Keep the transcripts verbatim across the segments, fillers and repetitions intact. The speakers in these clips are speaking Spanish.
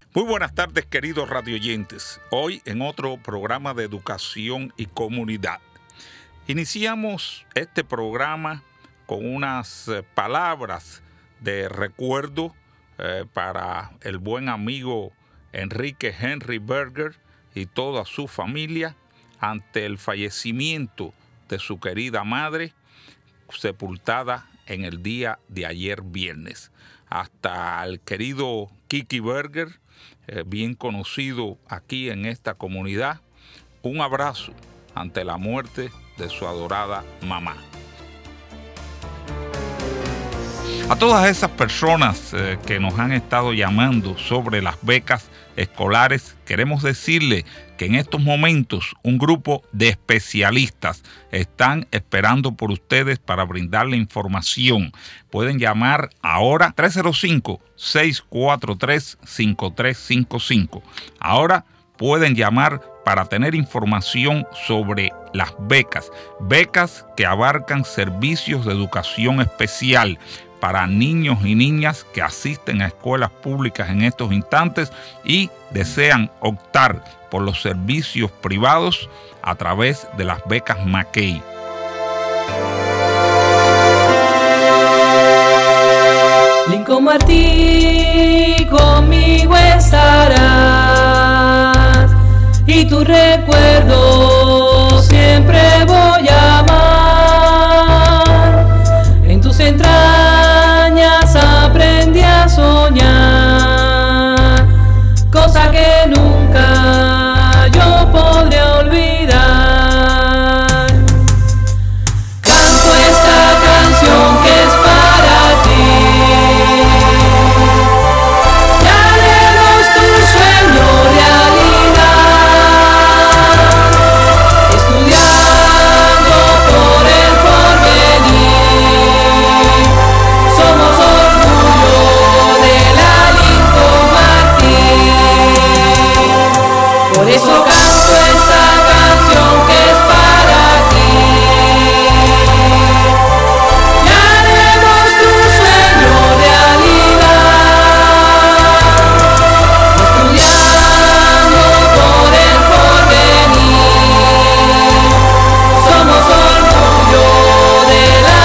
Muy buenas tardes, queridos radioyentes. Hoy en otro programa de educación y comunidad. Iniciamos este programa con unas eh, palabras de recuerdo eh, para el buen amigo Enrique Henry Berger y toda su familia ante el fallecimiento de su querida madre, sepultada en el día de ayer viernes. Hasta el querido Kiki Berger, eh, bien conocido aquí en esta comunidad, un abrazo ante la muerte de su adorada mamá. A todas esas personas eh, que nos han estado llamando sobre las becas escolares, queremos decirle que en estos momentos un grupo de especialistas están esperando por ustedes para brindarle información. Pueden llamar ahora tres cero cinco, seis cuatro tres, cinco tres cinco cinco. Ahora pueden llamar para tener información sobre las becas, becas que abarcan servicios de educación especial para niños y niñas que asisten a escuelas públicas en estos instantes y desean optar por los servicios privados a través de las becas Mackey. Lincoln Martí, conmigo estarás y tu recuerdo siempre voy a amar. En tus entrañas aprendí a soñar, cosa que nunca yo podré olvidar. Canto esta canción que es para ti, y haremos tu sueño realidad, estudiando por el porvenir. Somos orgullo de la Lincoln Martí. Por eso canto esta canción que es para ti. Y haremos tu sueño realidad, estudiando por el porvenir. Somos orgullo de la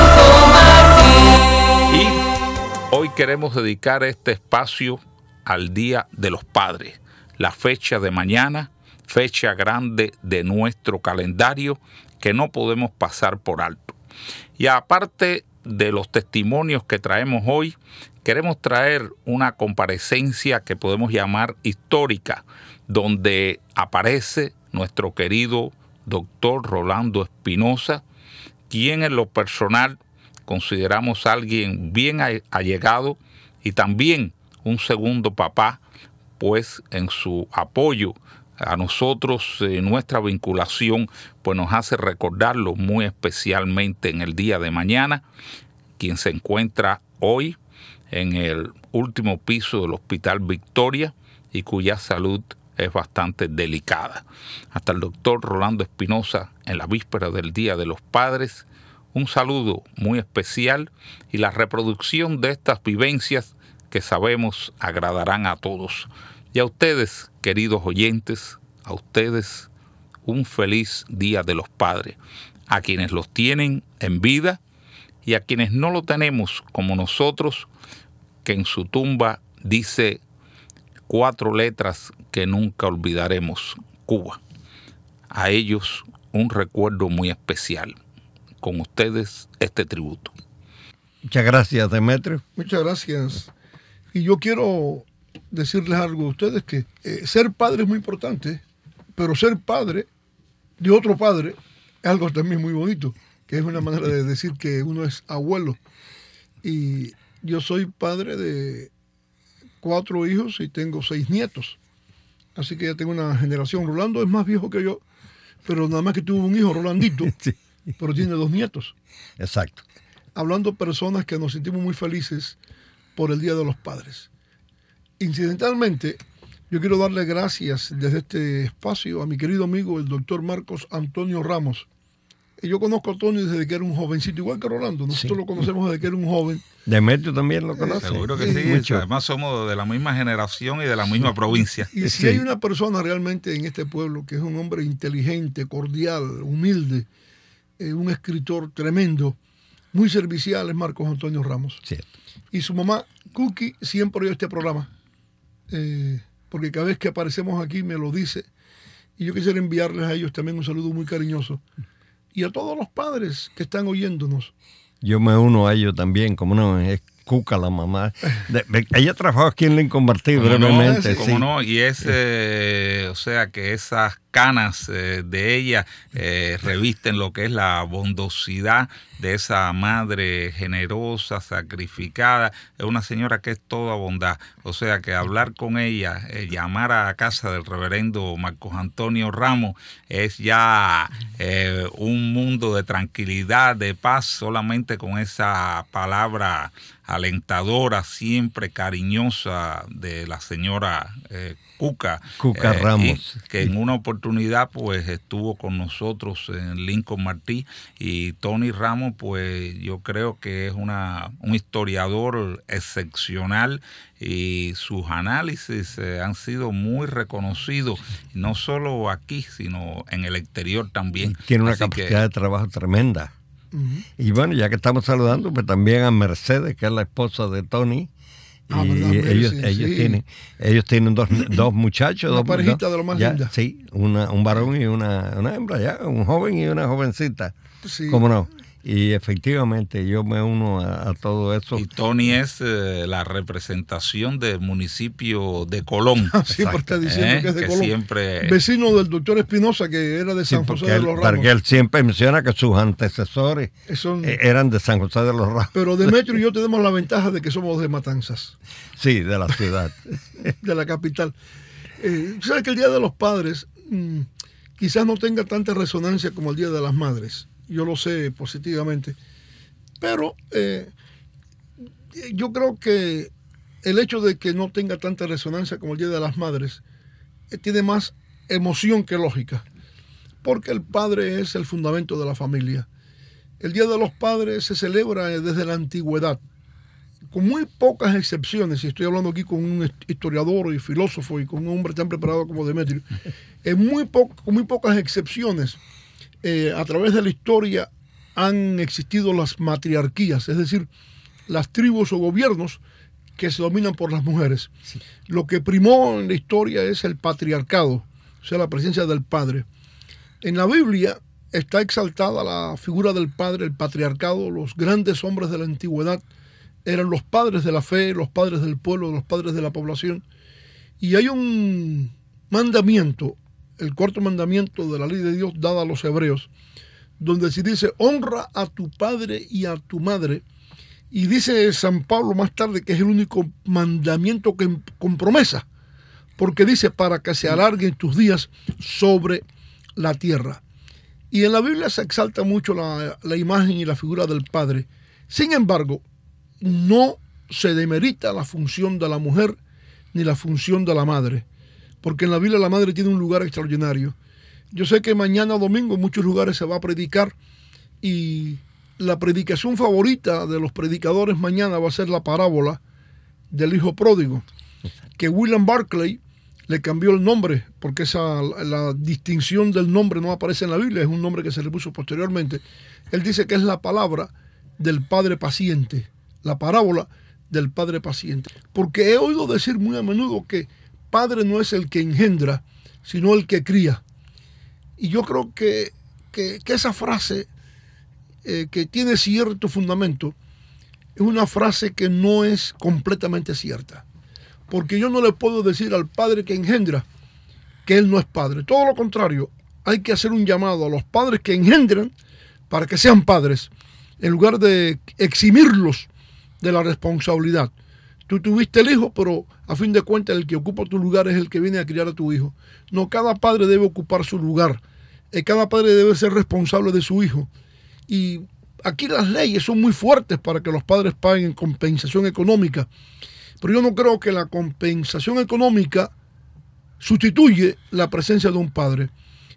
Lincoln Martí. Y hoy queremos dedicar este espacio al Día de los Padres, la fecha de mañana, fecha grande de nuestro calendario que no podemos pasar por alto. Y aparte de los testimonios que traemos hoy, queremos traer una comparecencia que podemos llamar histórica, donde aparece nuestro querido doctor Rolando Espinosa, quien en lo personal consideramos alguien bien allegado y también un segundo papá, pues en su apoyo a nosotros, eh, nuestra vinculación, pues nos hace recordarlo muy especialmente en el día de mañana, quien se encuentra hoy en el último piso del Hospital Victoria y cuya salud es bastante delicada. Hasta el doctor Rolando Espinosa, en la víspera del Día de los Padres, un saludo muy especial y la reproducción de estas vivencias que sabemos agradarán a todos. Y a ustedes, queridos oyentes, a ustedes un feliz Día de los Padres, a quienes los tienen en vida y a quienes no lo tenemos como nosotros, que en su tumba dice cuatro letras que nunca olvidaremos: Cuba. A ellos un recuerdo muy especial. Con ustedes este tributo. Muchas gracias, Demetrio. Muchas gracias. Y yo quiero decirles algo a ustedes, que eh, ser padre es muy importante, pero ser padre de otro padre es algo también muy bonito, que es una manera de decir que uno es abuelo. Y yo soy padre de cuatro hijos y tengo seis nietos. Así que ya tengo una generación. Rolando es más viejo que yo, pero nada más que tuvo un hijo, Rolandito, sí. Pero tiene dos nietos. Exacto. Hablando de personas que nos sentimos muy felices por el Día de los Padres. Incidentalmente, yo quiero darle gracias desde este espacio a mi querido amigo, el doctor Marcos Antonio Ramos, Yo conozco a Tony desde que era un jovencito, igual que Rolando. Nosotros Sí. lo conocemos desde que era un joven. Demetrio también lo conoce. Seguro que sí. Mucho. Además somos de la misma generación y de la misma provincia. Y si Sí. hay una persona realmente en este pueblo que es un hombre inteligente, cordial, humilde, eh, un escritor tremendo, muy servicial, es Marcos Antonio Ramos. Cierto. Y su mamá, Cookie, siempre oye este programa. Eh, porque cada vez que aparecemos aquí me lo dice. Y yo quisiera enviarles a ellos también un saludo muy cariñoso. Y a todos los padres que están oyéndonos. Yo me uno a ellos también, como no, es Cuca la mamá. De- de- ella trabajó aquí en Lincoln Martí ¿Cómo no? brevemente. ¿Cómo sí. no? Y es, eh, o sea, que esas canas eh, de ella eh, revisten lo que es la bondosidad de esa madre generosa, sacrificada. Es una señora que es toda bondad. O sea, que hablar con ella, eh, llamar a la casa del reverendo Marcos Antonio Ramos, es ya eh, un mundo de tranquilidad, de paz, solamente con esa palabra alentadora, siempre cariñosa de la señora eh, Cuca, Cuca eh, Ramos. y que en una oportunidad pues estuvo con nosotros en Lincoln Martí, y Tony Ramos pues yo creo que es una un historiador excepcional, y sus análisis eh, han sido muy reconocidos, no solo aquí sino en el exterior también. Tiene una Así capacidad que, de trabajo tremenda. Uh-huh. Y bueno, ya que estamos saludando, pues también a Mercedes, que es la esposa de Tony. Ah, y ¿verdad, Mercedes? ellos, ellos Sí. tienen, ellos tienen dos, dos muchachos. Una dos, parejita dos- de lo más ya, linda. Sí, una, un varón y una, una hembra, ya, un joven y una jovencita. Sí. ¿Cómo no? Y efectivamente yo me uno a, a todo eso. y Tony es eh, la representación del municipio de Colón, Siempre está diciendo ¿eh? que es de que Colón. siempre Vecino del doctor Espinosa, que era de Sí, San porque José de él, los Ramos. porque él siempre menciona que sus antecesores Son- eh, eran de San José de los Ramos. Pero Demetrio y yo tenemos la ventaja de que somos de Matanzas, Sí, de la ciudad. de la capital. Eh, ¿Sabes que el Día de los Padres mm, quizás no tenga tanta resonancia como el Día de las Madres? Yo lo sé positivamente. Pero eh, yo creo que el hecho de que no tenga tanta resonancia como el Día de las Madres eh, tiene más emoción que lógica. Porque el padre es el fundamento de la familia. El Día de los Padres se celebra desde la antigüedad, con muy pocas excepciones, y estoy hablando aquí con un historiador y filósofo y con un hombre tan preparado como Demetrio, en muy po- con muy pocas excepciones, eh, a través de la historia han existido las matriarquías, es decir, las tribus o gobiernos que se dominan por las mujeres. Sí. Lo que primó en la historia es el patriarcado, o sea, la presencia del padre. En la Biblia está exaltada la figura del padre, el patriarcado. Los grandes hombres de la antigüedad eran los padres de la fe, los padres del pueblo, los padres de la población. Y hay un mandamiento, el cuarto mandamiento de la ley de Dios dada a los hebreos, donde se dice: honra a tu padre y a tu madre. Y dice San Pablo más tarde que es el único mandamiento que con promesa, porque dice: para que se alarguen tus días sobre la tierra. Y en la Biblia se exalta mucho la, la imagen y la figura del padre. Sin embargo, no se demerita la función de la mujer ni la función de la madre, porque en la Biblia la madre tiene un lugar extraordinario. Yo sé que mañana domingo en muchos lugares se va a predicar, y la predicación favorita de los predicadores mañana va a ser la parábola del hijo pródigo, que William Barclay le cambió el nombre, porque esa, la distinción del nombre no aparece en la Biblia, es un nombre que se le puso posteriormente. Él dice que es la palabra del padre paciente, la parábola del padre paciente. Porque he oído decir muy a menudo que padre no es el que engendra, sino el que cría. Y yo creo que, que, que esa frase, eh, que tiene cierto fundamento, es una frase que no es completamente cierta. Porque yo no le puedo decir al padre que engendra que él no es padre. Todo lo contrario, hay que hacer un llamado a los padres que engendran para que sean padres, en lugar de eximirlos de la responsabilidad. Tú tuviste el hijo, pero a fin de cuentas el que ocupa tu lugar es el que viene a criar a tu hijo. No, cada padre debe ocupar su lugar. Cada padre debe ser responsable de su hijo. Y aquí las leyes son muy fuertes para que los padres paguen compensación económica. Pero yo no creo que la compensación económica sustituye la presencia de un padre.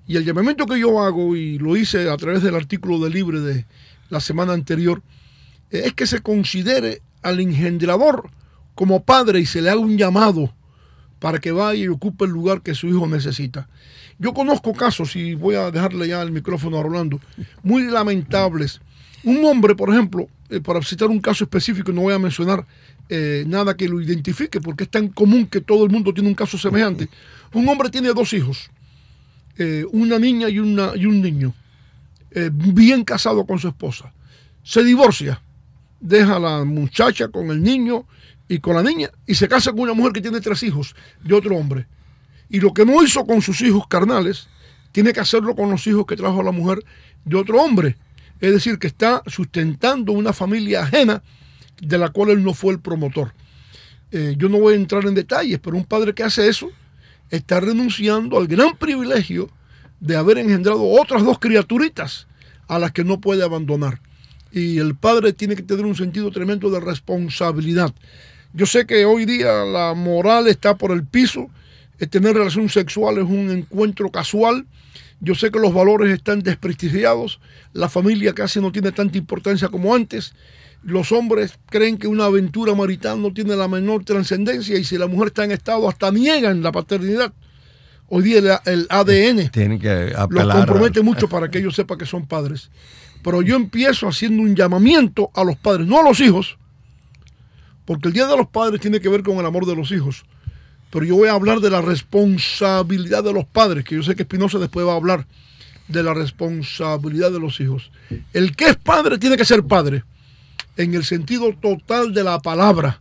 Y el llamamiento que yo hago, y lo hice a través del artículo de Libre de la semana anterior, es que se considere al engendrador como padre y se le haga un llamado para que vaya y ocupe el lugar que su hijo necesita. Yo conozco casos, y voy a dejarle ya el micrófono a Rolando, muy lamentables. Un hombre, por ejemplo, eh, para citar un caso específico, no voy a mencionar eh, nada que lo identifique, porque es tan común que todo el mundo tiene un caso semejante. Un hombre tiene dos hijos, eh, una niña y, una, y un niño, eh, bien casado con su esposa. Se divorcia, deja a la muchacha con el niño y con la niña, y se casa con una mujer que tiene tres hijos de otro hombre. Y lo que no hizo con sus hijos carnales, tiene que hacerlo con los hijos que trajo a la mujer de otro hombre. Es decir, que está sustentando una familia ajena de la cual él no fue el promotor. Eh, yo no voy a entrar en detalles, pero un padre que hace eso está renunciando al gran privilegio de haber engendrado otras dos criaturitas a las que no puede abandonar. Y el padre tiene que tener un sentido tremendo de responsabilidad. Yo sé que hoy día la moral está por el piso, el tener relación sexual es un encuentro casual. Yo sé que los valores están desprestigiados, la familia casi no tiene tanta importancia como antes. Los hombres creen que una aventura marital no tiene la menor trascendencia y si la mujer está en estado hasta niegan la paternidad. Hoy día el, el A D N Tienen que los compromete mucho para que ellos sepan que son padres. Pero yo empiezo haciendo un llamamiento a los padres, no a los hijos, porque el Día de los Padres tiene que ver con el amor de los hijos. Pero yo voy a hablar de la responsabilidad de los padres, que yo sé que Espinosa después va a hablar de la responsabilidad de los hijos. El que es padre tiene que ser padre, en el sentido total de la palabra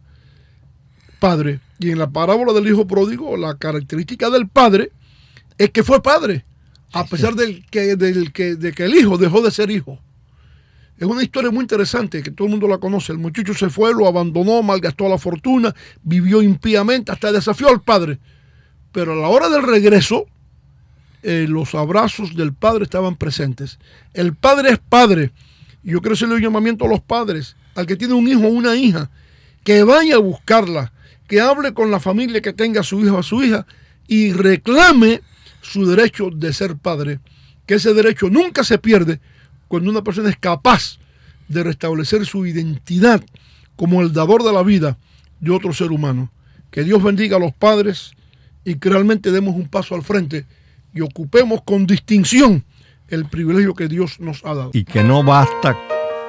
padre. Y en la parábola del hijo pródigo, la característica del padre es que fue padre, a pesar del que, del que, de que el hijo dejó de ser hijo. Es una historia muy interesante que todo el mundo la conoce. El muchacho se fue, lo abandonó, malgastó la fortuna, vivió impíamente, hasta desafió al padre. Pero a la hora del regreso, eh, los abrazos del padre estaban presentes. El padre es padre. Y yo quiero hacerle un llamamiento a los padres, al que tiene un hijo o una hija, que vaya a buscarla, que hable con la familia que tenga a su hijo o a su hija y reclame su derecho de ser padre. Que ese derecho nunca se pierde cuando una persona es capaz de restablecer su identidad como el dador de la vida de otro ser humano. Que Dios bendiga a los padres y que realmente demos un paso al frente y ocupemos con distinción el privilegio que Dios nos ha dado. Y que no basta.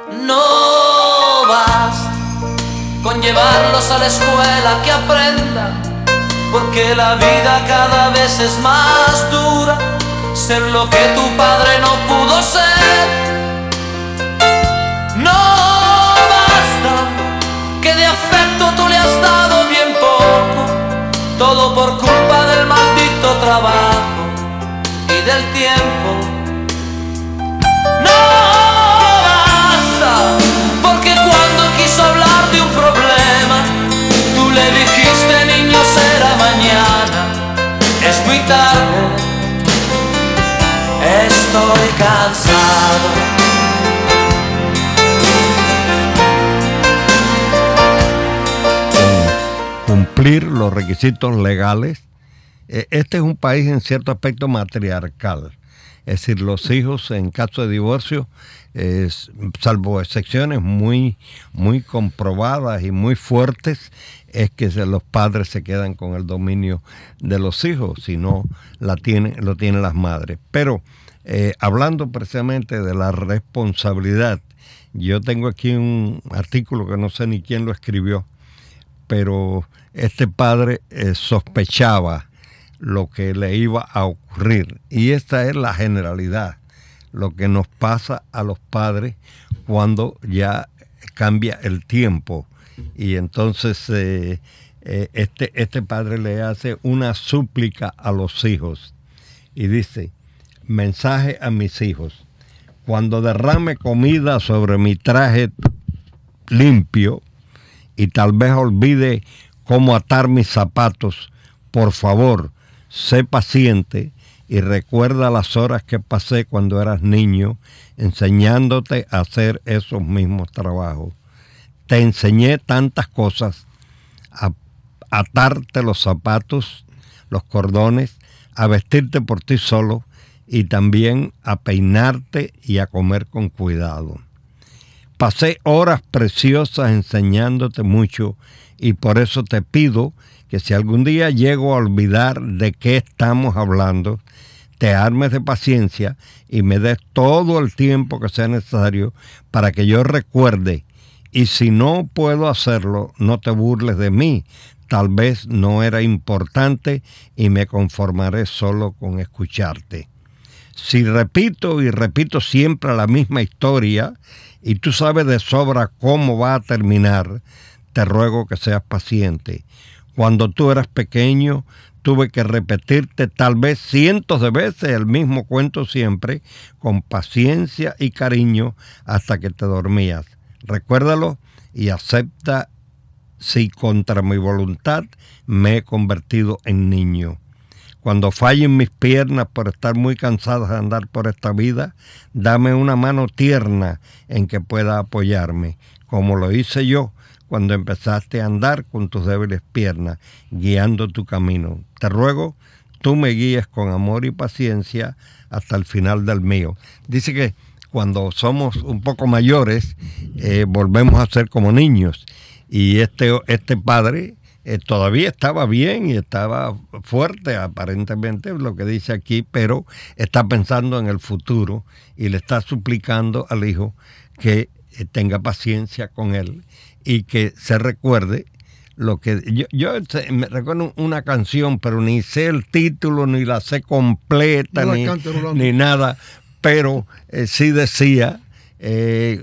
No basta con llevarlos a la escuela que aprendan, porque la vida cada vez es más dura. Ser lo que tu padre no pudo ser. No basta que de afecto tú le has dado bien poco, todo por culpa del maldito trabajo y del tiempo. No basta porque cuando quiso hablar de un problema, tú le dijiste: niño, será mañana, es muy tarde. Estoy cansado. Cumplir los requisitos legales. Este es un país en cierto aspecto matriarcal. Es decir, los hijos en caso de divorcio, es, salvo excepciones muy, muy comprobadas y muy fuertes, es que se, los padres se quedan con el dominio de los hijos, si no la tiene, lo tienen las madres. Pero eh, hablando precisamente de la responsabilidad, yo tengo aquí un artículo que no sé ni quién lo escribió, pero este padre eh, sospechaba lo que le iba a ocurrir. Y esta es la generalidad, lo que nos pasa a los padres cuando ya cambia el tiempo. Y entonces eh, eh, este, este padre le hace una súplica a los hijos y dice: mensaje a mis hijos, cuando derrame comida sobre mi traje limpio y tal vez olvide cómo atar mis zapatos, por favor, sé paciente y recuerda las horas que pasé cuando eras niño enseñándote a hacer esos mismos trabajos. Te enseñé tantas cosas, a atarte los zapatos, los cordones, a vestirte por ti solo y también a peinarte y a comer con cuidado. Pasé horas preciosas enseñándote mucho y por eso te pido que si algún día llego a olvidar de qué estamos hablando, te armes de paciencia y me des todo el tiempo que sea necesario para que yo recuerde. Y si no puedo hacerlo, no te burles de mí. Tal vez no era importante y me conformaré solo con escucharte. Si repito y repito siempre la misma historia y tú sabes de sobra cómo va a terminar, te ruego que seas paciente. Cuando tú eras pequeño, tuve que repetirte tal vez cientos de veces el mismo cuento siempre, con paciencia y cariño hasta que te dormías. Recuérdalo y acepta si contra mi voluntad me he convertido en niño. Cuando fallen mis piernas por estar muy cansadas de andar por esta vida, dame una mano tierna en que pueda apoyarme, como lo hice yo cuando empezaste a andar con tus débiles piernas, guiando tu camino. Te ruego, tú me guíes con amor y paciencia hasta el final del mío. Dice que cuando somos un poco mayores, eh, volvemos a ser como niños. Y este, este padre eh, todavía estaba bien y estaba fuerte, aparentemente, lo que dice aquí, pero está pensando en el futuro y le está suplicando al hijo que eh, tenga paciencia con él y que se recuerde lo que... Yo, yo me recuerdo una canción, pero ni sé el título, ni la sé completa, no ni, canta, ni nada, pero eh, sí decía... Eh,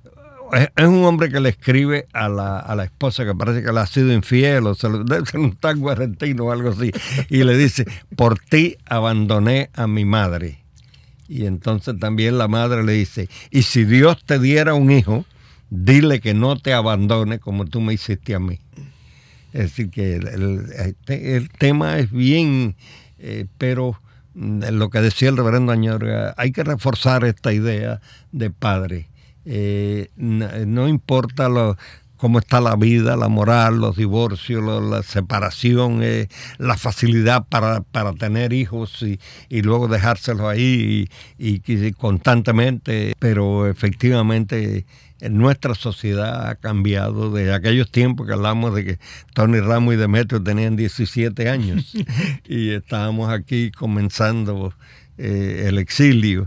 es un hombre que le escribe a la, a la esposa que parece que le ha sido infiel o se lo, debe ser un tango argentino o algo así, y le dice: por ti abandoné a mi madre. Y entonces también la madre le dice: y si Dios te diera un hijo, dile que no te abandone como tú me hiciste a mí. Es decir, que el, el, el tema es bien, eh, pero lo que decía el reverendo Añorga, hay que reforzar esta idea de padre. Eh, no, no importa lo, cómo está la vida, la moral, los divorcios, lo, la separación, eh, la facilidad para, para tener hijos y, y luego dejárselos ahí y, y, y constantemente, pero efectivamente nuestra sociedad ha cambiado de aquellos tiempos que hablamos de que Tony Ramos y Demetrio tenían diecisiete años y estábamos aquí comenzando eh, el exilio.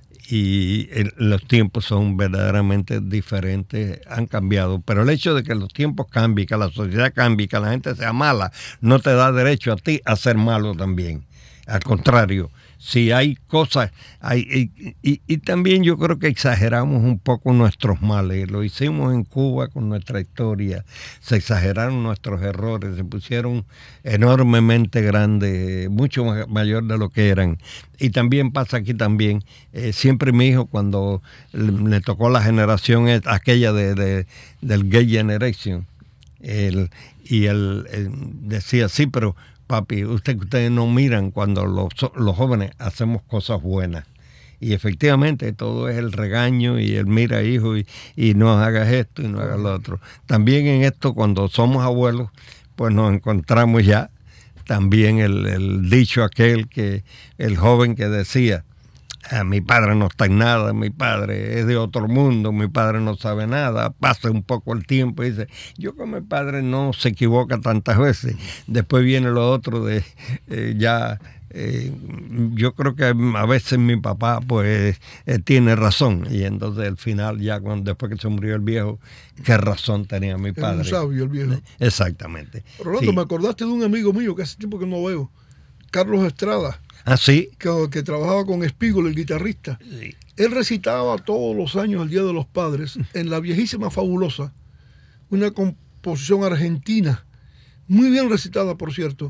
Y el, los tiempos son verdaderamente diferentes, han cambiado. Pero el hecho de que los tiempos cambien, que la sociedad cambie, que la gente sea mala, no te da derecho a ti a ser malo también. Al contrario, si hay cosas, hay, y, y, y también yo creo que exageramos un poco nuestros males. Lo hicimos en Cuba con nuestra historia, se exageraron nuestros errores, se pusieron enormemente grandes, mucho mayor de lo que eran. Y también pasa aquí también, eh, siempre mi hijo cuando le, le tocó la generación aquella de, de, del Gay Generation, el, y él, él decía, sí, pero papi, usted, ustedes no miran cuando los, los jóvenes hacemos cosas buenas. Y efectivamente todo es el regaño y el mira, hijo, y, y no hagas esto y no hagas lo otro. También en esto, cuando somos abuelos, pues nos encontramos ya también el, el dicho aquel que el joven que decía: ah, mi padre no está en nada, mi padre es de otro mundo, mi padre no sabe nada. Pasa un poco el tiempo y dice: yo con mi padre no se equivoca tantas veces. Después viene lo otro de eh, ya, eh, yo creo que a veces mi papá pues eh, tiene razón. Y entonces al final ya cuando, después que se murió el viejo, qué razón tenía mi padre. Es un sabio el viejo. Exactamente. Rolando, sí. Me acordaste de un amigo mío que hace tiempo que no veo, Carlos Estrada. ¿Ah, sí? Que, que trabajaba con Espígol, el guitarrista. Sí. Él recitaba todos los años el Día de los Padres en La Viejísima Fabulosa, una composición argentina, muy bien recitada, por cierto,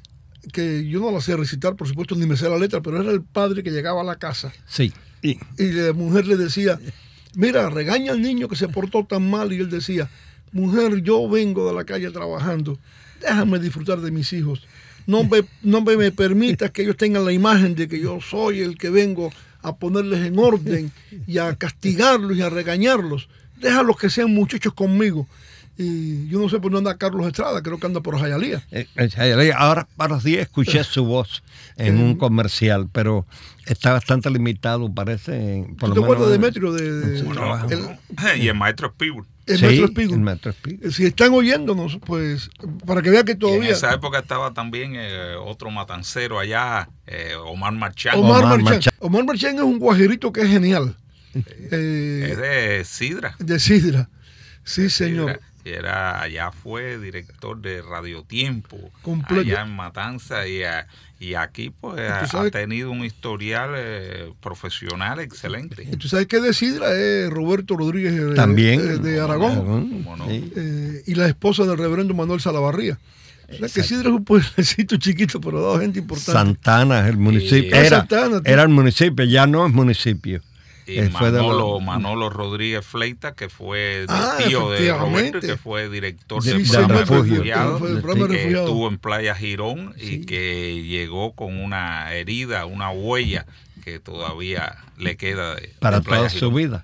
que yo no la sé recitar, por supuesto, ni me sé la letra, pero era el padre que llegaba a la casa. Sí. Y, y la mujer le decía: mira, regaña al niño que se portó tan mal. Y él decía: mujer, yo vengo de la calle trabajando, déjame disfrutar de mis hijos. No me, no me, me permitas que ellos tengan la imagen de que yo soy el que vengo a ponerles en orden y a castigarlos y a regañarlos. Déjalos que sean muchachos conmigo. Y yo no sé por dónde anda Carlos Estrada, creo que anda por Hialeah. Eh, eh, Ahora, para los días, escuché su voz en un comercial, pero está bastante limitado, parece. Por ¿Tú lo te acuerdas de menos, Demetrio? De, de- su trabajo. el, Y el maestro Spiegel. el Sí, maestro Spiegel. el maestro Spiegel. Si están oyéndonos, pues para que vean que Y en todavía... esa época estaba también eh, otro matancero allá, eh, Omar Marchán. Omar, Omar Marchán. Marchán. Omar Marchán es un guajirito que es genial. Es Eh, de Sidra. de Sidra. Sí, de señor. Sidra. Y era, allá fue director de Radio Tiempo, Completo. allá en Matanza, y, a- y aquí pues ha, sabes- ha tenido un historial eh, profesional excelente. Y tú sabes que de Sidra es Roberto Rodríguez de, También. de, de Aragón. ¿Cómo no? Sí. Eh, y la esposa del reverendo Manuel Salavarría. O sea que Exacto. Sidra es un pueblecito chiquito, pero da gente importante. Santana es el municipio. Sí. Era, Santana, tú. era el municipio, ya no es municipio. Y Eh, fue de Manolo, los- Manolo Rodríguez Fleita, que fue Ah, tío de efectivamente. Roberto, y que fue director Sí, del del programa refugio. Refugiado, Fue el Sí. programa que Refugiado. estuvo en Playa Girón y que llegó con una herida, una huella que todavía le queda de, Para de Playa toda su Girón. vida.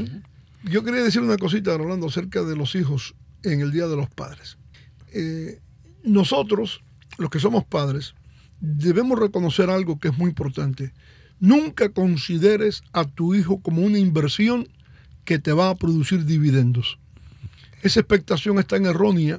Yo quería decir una cosita, Rolando, acerca de los hijos en el Día de los Padres. Eh, nosotros, los que somos padres, debemos reconocer algo que es muy importante. Nunca consideres a tu hijo como una inversión que te va a producir dividendos. Esa expectación es tan errónea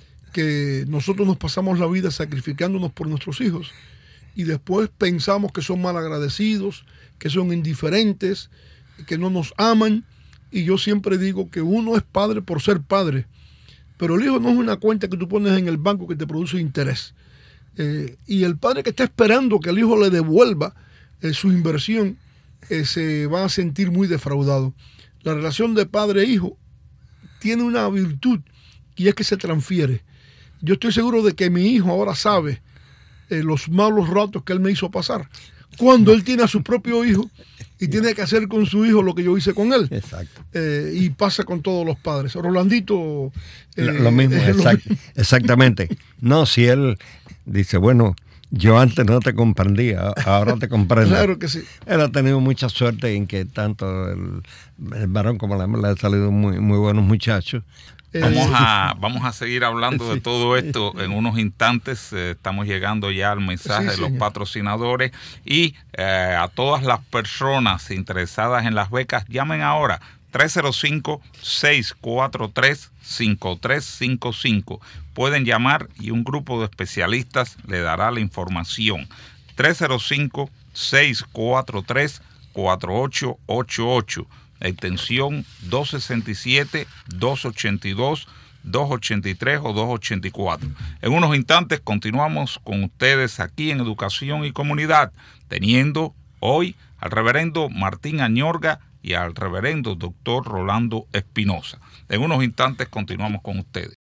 que nosotros nos pasamos la vida sacrificándonos por nuestros hijos y después pensamos que son malagradecidos, que son indiferentes, que no nos aman. Y yo siempre digo que uno es padre por ser padre, pero el hijo no es una cuenta que tú pones en el banco que te produce interés. Eh, y el padre que está esperando que el hijo le devuelva eh, su inversión eh, se va a sentir muy defraudado. La relación de padre e hijo tiene una virtud y es que se transfiere. Yo estoy seguro de que mi hijo ahora sabe eh, los malos ratos que él me hizo pasar cuando él tiene a su propio hijo y tiene que hacer con su hijo lo que yo hice con él. Exacto. Eh, y pasa con todos los padres. Rolandito... eh, Lo, lo mismo, es lo exact- mismo. exactamente. No, si él dice, bueno, yo antes no te comprendía, ahora te comprendo. Claro que sí. Él ha tenido mucha suerte en que tanto el, el varón como la hembra le han salido muy, muy buenos muchachos. Eh, Vamos a, vamos a seguir hablando de todo esto en unos instantes. Eh, estamos llegando ya al mensaje Sí, de los señor. patrocinadores y eh, a todas las personas interesadas en las becas, llamen ahora tres cero cinco, seis cuatro tres, cinco tres cinco cinco. Pueden llamar y un grupo de especialistas le dará la información. tres cero cinco, seis cuatro tres, cuatro ocho ocho ocho. Extensión doscientos sesenta y siete, doscientos ochenta y dos, doscientos ochenta y tres o doscientos ochenta y cuatro. En unos instantes continuamos con ustedes aquí en Educación y Comunidad, teniendo hoy al reverendo Martín Añorga y al reverendo doctor Rolando Espinosa. En unos instantes continuamos con ustedes.